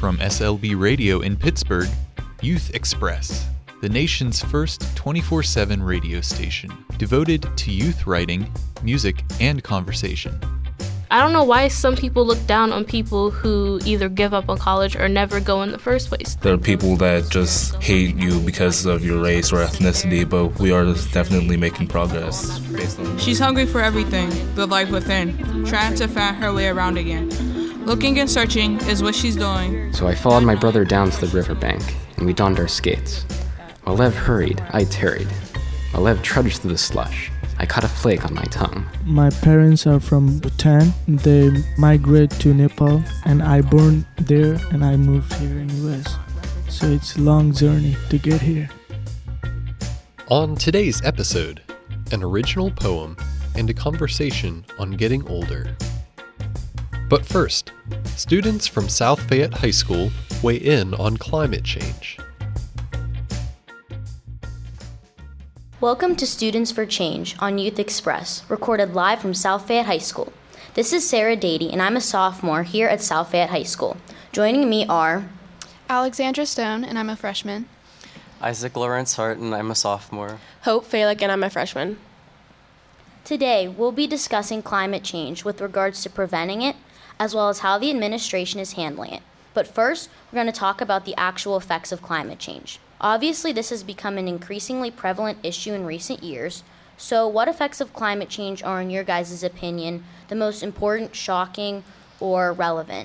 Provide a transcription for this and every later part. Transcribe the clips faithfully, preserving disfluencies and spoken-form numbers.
From S L B Radio in Pittsburgh, Youth Express, the nation's first twenty-four seven radio station devoted to youth writing, music, and conversation. I don't know why some people look down on people who either give up on college or never go in the first place. There are people that just hate you because of your race or ethnicity, but we are definitely making progress based on... She's hungry for everything, the life within, trying to find her way around again. Looking and searching is what she's doing. So I followed my brother down to the riverbank, and we donned our skates. While Lev hurried, I tarried. While Lev trudged through the slush, I caught a flake on my tongue. My parents are from Bhutan. They migrate to Nepal, and I born there, and I moved here in U S. So it's a long journey to get here. On today's episode, an original poem and a conversation on getting older. But first, students from South Fayette High School weigh in on climate change. Welcome to Students for Change on Youth Express, recorded live from South Fayette High School. This is Sarah Dady, and I'm a sophomore here at South Fayette High School. Joining me are Alexandra Stone, and I'm a freshman. Isaac Lawrence Hart, and I'm a sophomore. Hope Falick, and I'm a freshman. Today, we'll be discussing climate change with regards to preventing it, as well as how the administration is handling it. But first, we're going to talk about the actual effects of climate change. Obviously, this has become an increasingly prevalent issue in recent years. So what effects of climate change are, in your guys' opinion, the most important, shocking, or relevant?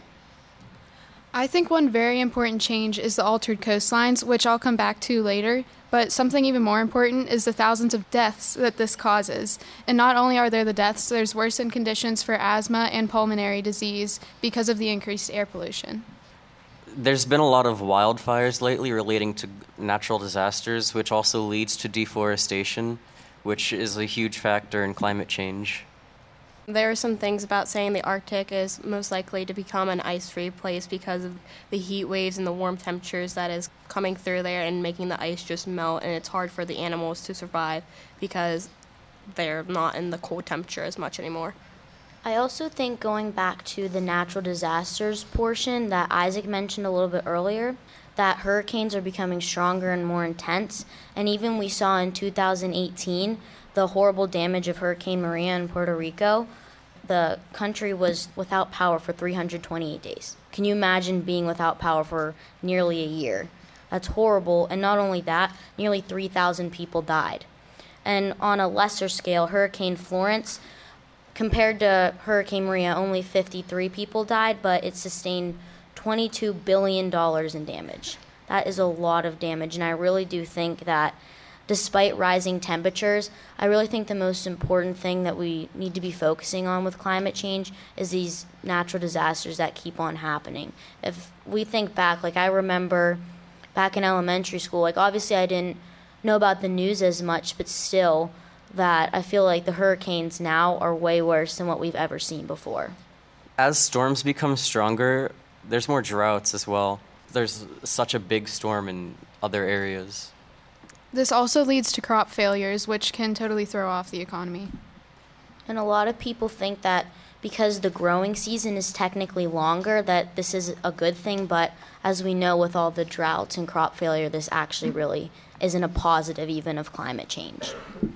I think one very important change is the altered coastlines, which I'll come back to later. But something even more important is the thousands of deaths that this causes. And not only are there the deaths, there's worsened conditions for asthma and pulmonary disease because of the increased air pollution. There's been a lot of wildfires lately relating to natural disasters, which also leads to deforestation, which is a huge factor in climate change. There are some things about saying the Arctic is most likely to become an ice-free place because of the heat waves and the warm temperatures that is coming through there and making the ice just melt, and it's hard for the animals to survive because they're not in the cold temperature as much anymore. I also think going back to the natural disasters portion that Isaac mentioned a little bit earlier, that hurricanes are becoming stronger and more intense, and even we saw in two thousand eighteen the horrible damage of Hurricane Maria in Puerto Rico. The country was without power for three hundred twenty-eight days. Can you imagine being without power for nearly a year? That's horrible, and not only that, nearly three thousand people died. And on a lesser scale, Hurricane Florence, compared to Hurricane Maria, only fifty-three people died, but it sustained twenty-two billion dollars in damage. That is a lot of damage, and I really do think that despite rising temperatures, I really think the most important thing that we need to be focusing on with climate change is these natural disasters that keep on happening. If we think back, like I remember back in elementary school, like obviously I didn't know about the news as much, but still, that I feel like the hurricanes now are way worse than what we've ever seen before. As storms become stronger, there's more droughts as well. There's such a big storm in other areas. This also leads to crop failures, which can totally throw off the economy. And a lot of people think that because the growing season is technically longer, that this is a good thing, but as we know with all the droughts and crop failure, this actually really isn't a positive even of climate change.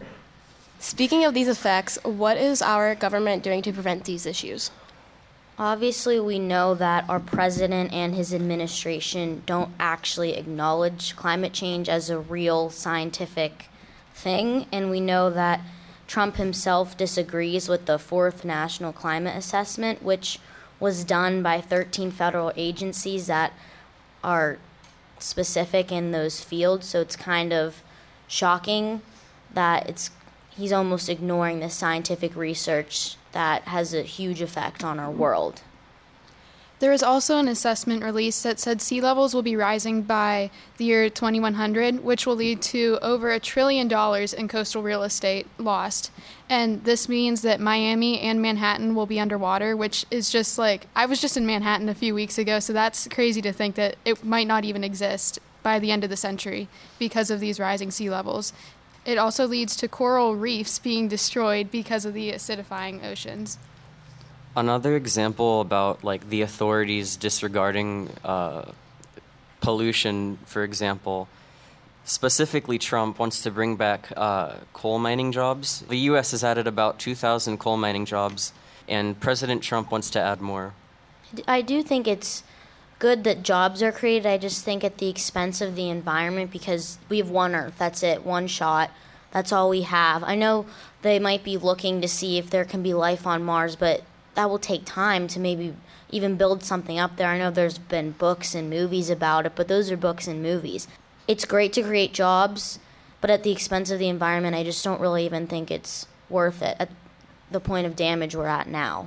Speaking of these effects, what is our government doing to prevent these issues? Obviously, we know that our president and his administration don't actually acknowledge climate change as a real scientific thing, and we know that Trump himself disagrees with the fourth National Climate Assessment, which was done by thirteen federal agencies that are specific in those fields, so it's kind of shocking that it's he's almost ignoring the scientific research that has a huge effect on our world. There was also an assessment released that said sea levels will be rising by the year twenty-one hundred, which will lead to over a trillion dollars in coastal real estate lost. And this means that Miami and Manhattan will be underwater, which is just like, I was just in Manhattan a few weeks ago, so that's crazy to think that it might not even exist by the end of the century because of these rising sea levels. It also leads to coral reefs being destroyed because of the acidifying oceans. Another example about like the authorities disregarding uh, pollution, for example, specifically Trump wants to bring back uh, coal mining jobs. The U S has added about two thousand coal mining jobs, and President Trump wants to add more. I do think it's good that jobs are created. I just think at the expense of the environment, because we have one Earth. That's it, one shot. That's all we have. I know they might be looking to see if there can be life on Mars, but that will take time to maybe even build something up there. I know there's been books and movies about it, but those are books and movies. It's great to create jobs, but at the expense of the environment, I just don't really even think it's worth it at the point of damage we're at now.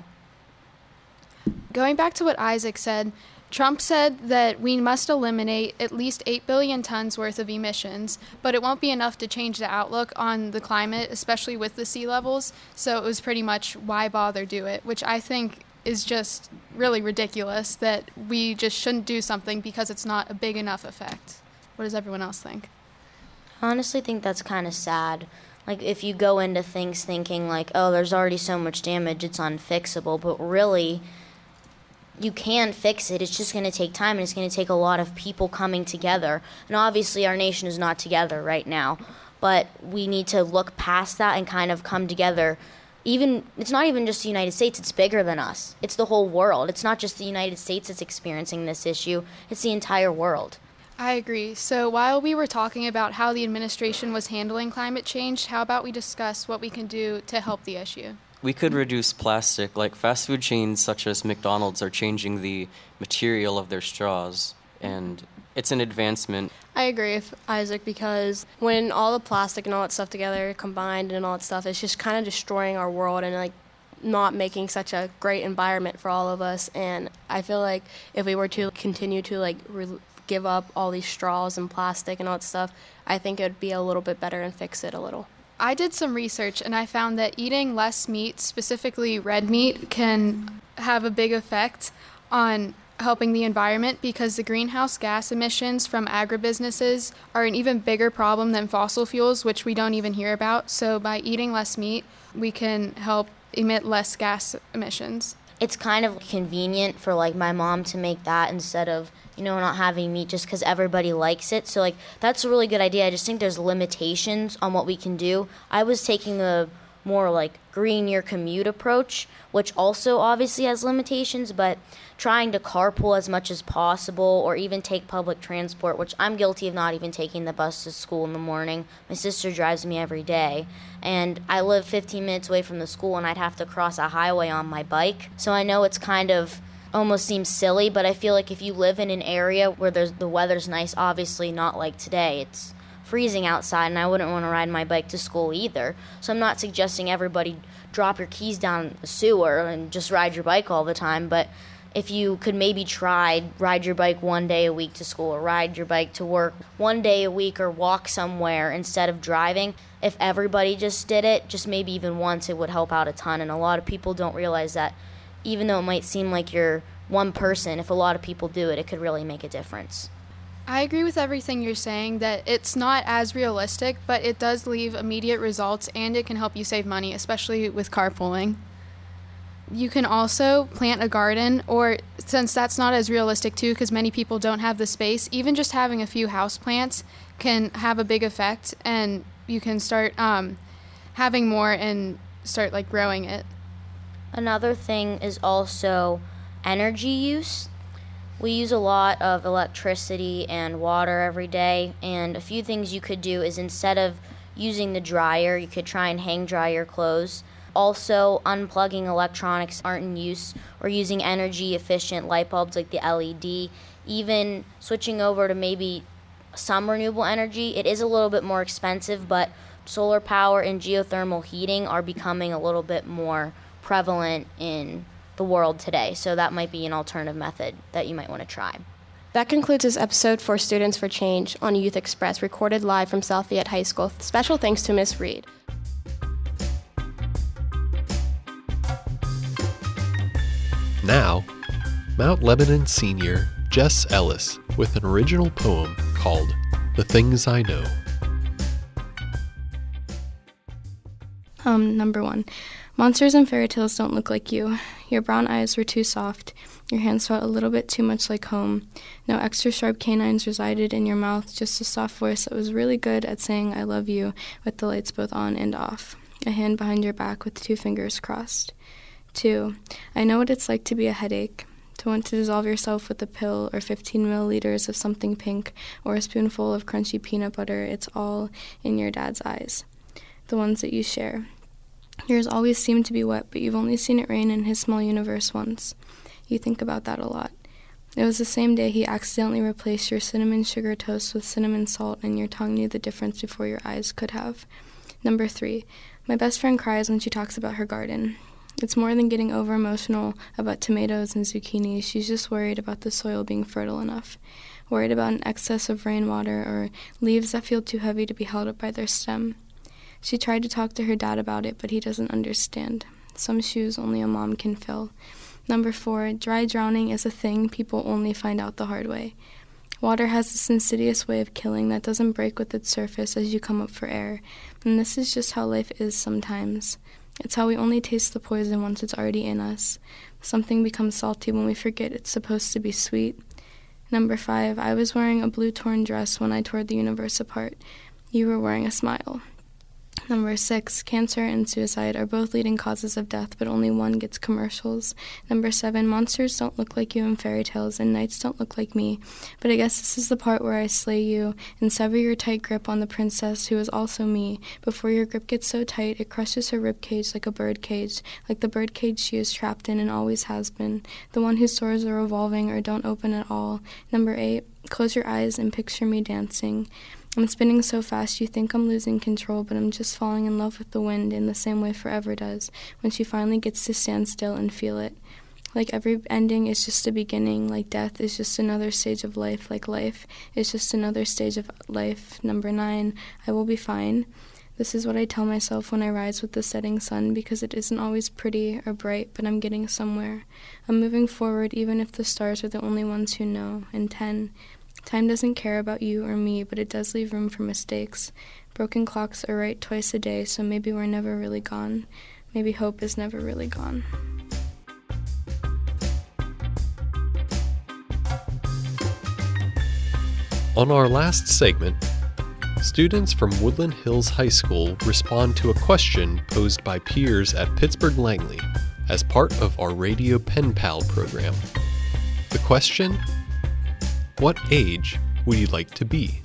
Going back to what Isaac said, Trump said that we must eliminate at least eight billion tons worth of emissions, but it won't be enough to change the outlook on the climate, especially with the sea levels. So it was pretty much, why bother do it, which I think is just really ridiculous, that we just shouldn't do something because it's not a big enough effect. What does everyone else think? I honestly think that's kind of sad. Like, if you go into things thinking like, oh, there's already so much damage, it's unfixable, but really, you can fix it. It's just going to take time, and it's going to take a lot of people coming together. And obviously our nation is not together right now, but we need to look past that and kind of come together. Even it's not even just the United States, it's bigger than us. It's the whole world. It's not just the United States that's experiencing this issue, it's the entire world. I agree. So while we were talking about how the administration was handling climate change, how about we discuss what we can do to help the issue? We could reduce plastic, like fast food chains such as McDonald's are changing the material of their straws, and it's an advancement. I agree with Isaac, because when all the plastic and all that stuff together combined and all that stuff, it's just kind of destroying our world and like not making such a great environment for all of us. And I feel like if we were to continue to like re- give up all these straws and plastic and all that stuff, I think it would be a little bit better and fix it a little. I did some research and I found that eating less meat, specifically red meat, can have a big effect on helping the environment, because the greenhouse gas emissions from agribusinesses are an even bigger problem than fossil fuels, which we don't even hear about. So by eating less meat, we can help emit less gas emissions. It's kind of convenient for like my mom to make that instead of, you know, not having meat, just because everybody likes it. So like that's a really good idea. I just think there's limitations on what we can do. I was taking a more like green your commute approach, which also obviously has limitations, but trying to carpool as much as possible, or even take public transport, which I'm guilty of not even taking the bus to school in the morning. My sister drives me every day, and I live fifteen minutes away from the school, and I'd have to cross a highway on my bike. So I know it's kind of almost seems silly, but I feel like if you live in an area where there's the weather's nice, obviously not like today, it's freezing outside, and I wouldn't want to ride my bike to school either. So I'm not suggesting everybody drop your keys down the sewer and just ride your bike all the time, but if you could maybe try ride your bike one day a week to school, or ride your bike to work one day a week, or walk somewhere instead of driving. If everybody just did it, just maybe even once, it would help out a ton. And a lot of people don't realize that even though it might seem like you're one person, if a lot of people do it, it could really make a difference. I agree with everything you're saying, that it's not as realistic, but it does leave immediate results, and it can help you save money, especially with carpooling. You can also plant a garden, or since that's not as realistic too, because many people don't have the space, even just having a few houseplants can have a big effect, and you can start um, having more and start like growing it. Another thing is also energy use. We use a lot of electricity and water every day, and a few things you could do is instead of using the dryer, you could try and hang dry your clothes. Also, unplugging electronics aren't in use, or using energy-efficient light bulbs like the L E D. Even switching over to maybe some renewable energy. It is a little bit more expensive, but solar power and geothermal heating are becoming a little bit more prevalent in the world today. So that might be an alternative method that you might want to try. That concludes this episode for Students for Change on Youth Express, recorded live from South Fayette High School. Special thanks to Miss Reed. Now, Mount Lebanon senior Jess Ellis with an original poem called The Things I Know. Um, number one. Monsters and fairy tales don't look like you. Your brown eyes were too soft. Your hands felt a little bit too much like home. No extra sharp canines resided in your mouth, just a soft voice that was really good at saying I love you with the lights both on and off. A hand behind your back with two fingers crossed. Two, I know what it's like to be a headache, to want to dissolve yourself with a pill or fifteen milliliters of something pink or a spoonful of crunchy peanut butter. It's all in your dad's eyes, the ones that you share. Yours always seem to be wet, but you've only seen it rain in his small universe once. You think about that a lot. It was the same day he accidentally replaced your cinnamon sugar toast with cinnamon salt, and your tongue knew the difference before your eyes could have. Number three, my best friend cries when she talks about her garden. It's more than getting over emotional about tomatoes and zucchini. She's just worried about the soil being fertile enough, worried about an excess of rainwater or leaves that feel too heavy to be held up by their stem. She tried to talk to her dad about it, but he doesn't understand. Some shoes only a mom can fill. Number four, dry drowning is a thing people only find out the hard way. Water has this insidious way of killing that doesn't break with its surface as you come up for air, and this is just how life is sometimes. It's how we only taste the poison once it's already in us. Something becomes salty when we forget it's supposed to be sweet. Number five, I was wearing a blue torn dress when I tore the universe apart. You were wearing a smile. Number six, cancer and suicide are both leading causes of death, but only one gets commercials. Number seven, monsters don't look like you in fairy tales, and knights don't look like me. But I guess this is the part where I slay you and sever your tight grip on the princess, who is also me. Before your grip gets so tight, it crushes her rib cage like a bird cage, like the bird cage she is trapped in and always has been, the one whose doors are revolving or don't open at all. Number eight, close your eyes and picture me dancing. I'm spinning so fast you think I'm losing control, but I'm just falling in love with the wind in the same way forever does, when she finally gets to stand still and feel it. Like every ending is just a beginning, like death is just another stage of life, like life is just another stage of life. Number nine, I will be fine. This is what I tell myself when I rise with the setting sun, because it isn't always pretty or bright, but I'm getting somewhere. I'm moving forward even if the stars are the only ones who know. And ten, time doesn't care about you or me, but it does leave room for mistakes. Broken clocks are right twice a day, so maybe we're never really gone. Maybe hope is never really gone. On our last segment, students from Woodland Hills High School respond to a question posed by peers at Pittsburgh Langley as part of our Radio Pen Pal program. The question: what age would you like to be?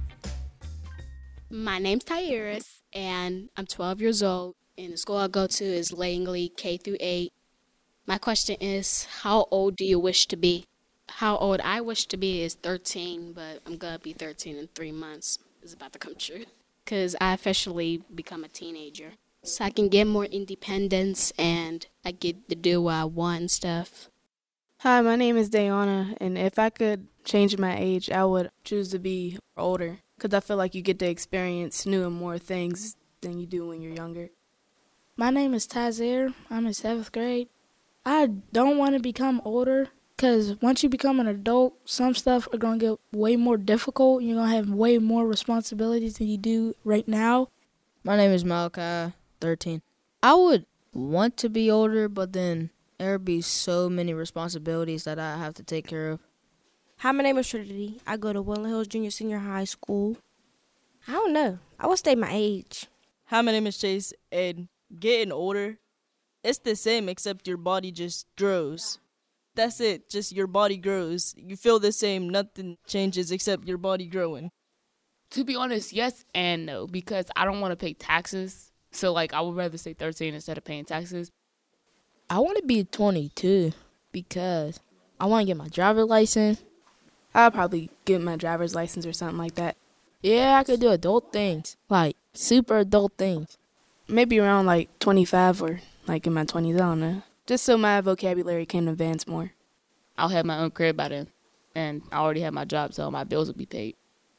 My name's Tyrus, and I'm twelve years old, and the school I go to is Langley K through eight. My question is, how old do you wish to be? How old I wish to be is thirteen, but I'm going to be thirteen in three months. It's about to come true, because I officially become a teenager. So I can get more independence, and I get to do what I want and stuff. Hi, my name is Dayana, and if I could change my age, I would choose to be older, because I feel like you get to experience new and more things than you do when you're younger. My name is Tazer. I'm in seventh grade. I don't want to become older, because once you become an adult, some stuff are going to get way more difficult. You're going to have way more responsibilities than you do right now. My name is Malachi, thirteen. I would want to be older, but then there would be so many responsibilities that I have to take care of. Hi, my name is Trinity. I go to Woodland Hills Junior Senior High School. I don't know. I will stay my age. Hi, my name is Chase, and getting older, it's the same except your body just grows. That's it. Just your body grows. You feel the same. Nothing changes except your body growing. To be honest, yes and no, because I don't want to pay taxes. So, like, I would rather say thirteen instead of paying taxes. I want to be twenty-two because I want to get my driver's license. I'll probably get my driver's license or something like that. Yeah, I could do adult things, like super adult things. Maybe around like twenty-five or like in my twenties, I don't know. Just so my vocabulary can advance more. I'll have my own crib by then, and I already have my job, so my bills will be paid.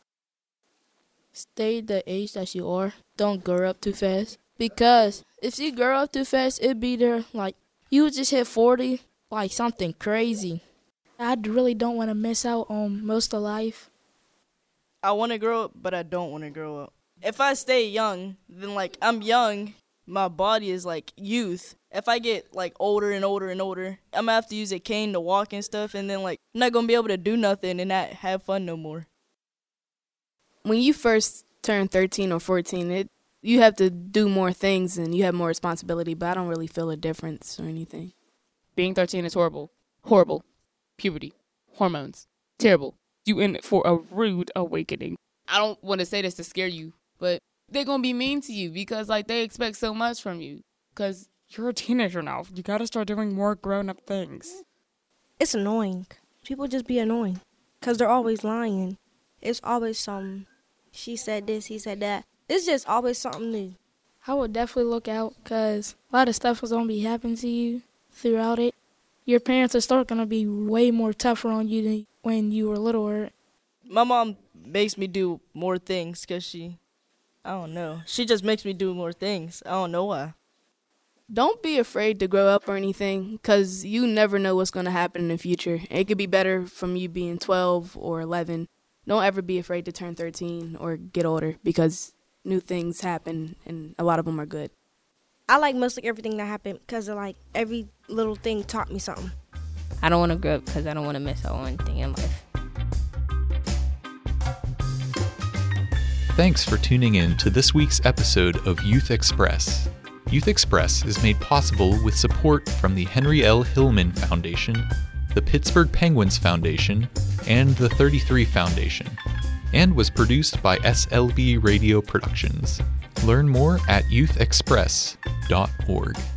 Stay the age that you are. Don't grow up too fast. Because if you grow up too fast, it'd be there, like, you just hit forty, like something crazy. I really don't want to miss out on most of life. I want to grow up, but I don't want to grow up. If I stay young, then, like, I'm young. My body is, like, youth. If I get, like, older and older and older, I'm gonna have to use a cane to walk and stuff, and then, like, I'm not gonna be able to do nothing and not have fun no more. When you first turn thirteen or fourteen, it you have to do more things and you have more responsibility, but I don't really feel a difference or anything. Being thirteen is horrible. Horrible. Puberty. Hormones. Terrible. You in for a rude awakening. I don't want to say this to scare you, but they're going to be mean to you because, like, they expect so much from you. Because you're a teenager now. You got to start doing more grown-up things. It's annoying. People just be annoying because they're always lying. It's always something. She said this, he said that. It's just always something new. I would definitely look out because a lot of stuff is going to be happening to you throughout it. Your parents are start going to be way more tougher on you than when you were littler. My mom makes me do more things because she, I don't know. She just makes me do more things. I don't know why. Don't be afraid to grow up or anything because you never know what's going to happen in the future. It could be better from you being twelve or eleven. Don't ever be afraid to turn thirteen or get older because new things happen and a lot of them are good. I like mostly everything that happened because like every little thing taught me something. I don't want to grow up because I don't want to miss out on anything in life. Thanks for tuning in to this week's episode of Youth Express. Youth Express is made possible with support from the Henry L. Hillman Foundation, the Pittsburgh Penguins Foundation, and the thirty-three Foundation, and was produced by S L B Radio Productions. Learn more at youth express dot org.